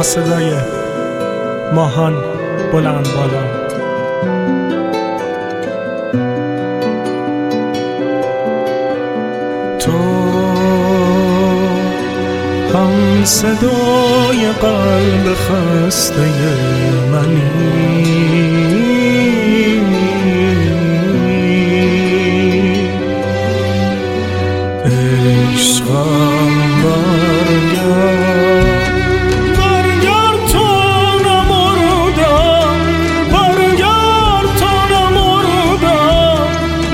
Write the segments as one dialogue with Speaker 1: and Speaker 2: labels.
Speaker 1: با صدای ماهان بلند بالا. تو هم صدای قلب خسته منی، عشقم برگرد تو نمردم، برگرد تو نمردم،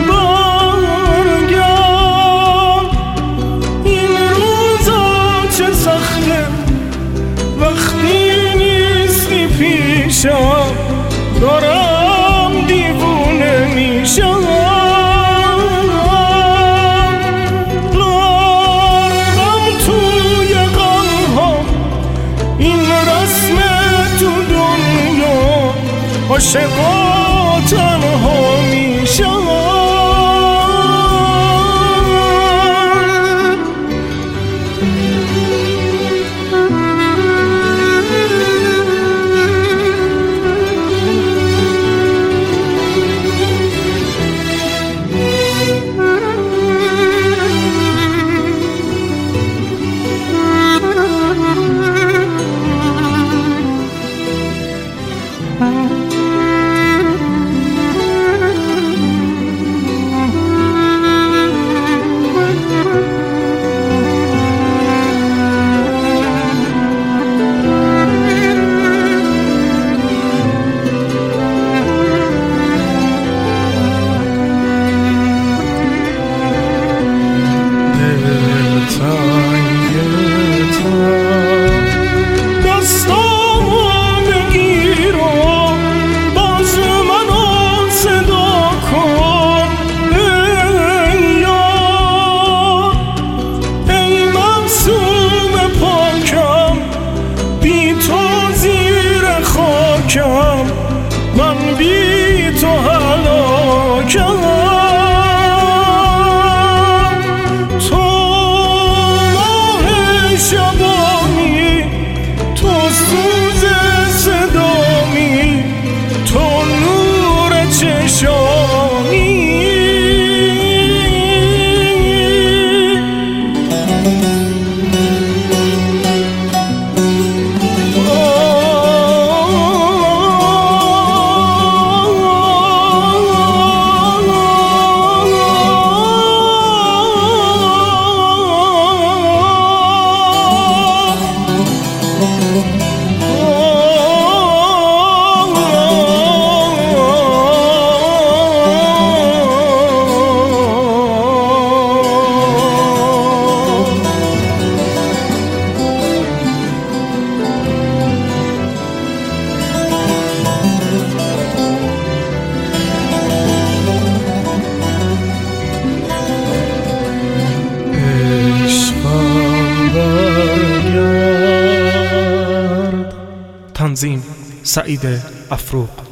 Speaker 1: برگرد. این روزا چه سخته وقتی نیستی پیشم، دارم دیوونه میشم. عاشقا تنها میشم. من بی تو هلاکم. تو ماه شبانی، تو سوز صدامی، تو نور چشامی. تنظیم سعید افروق.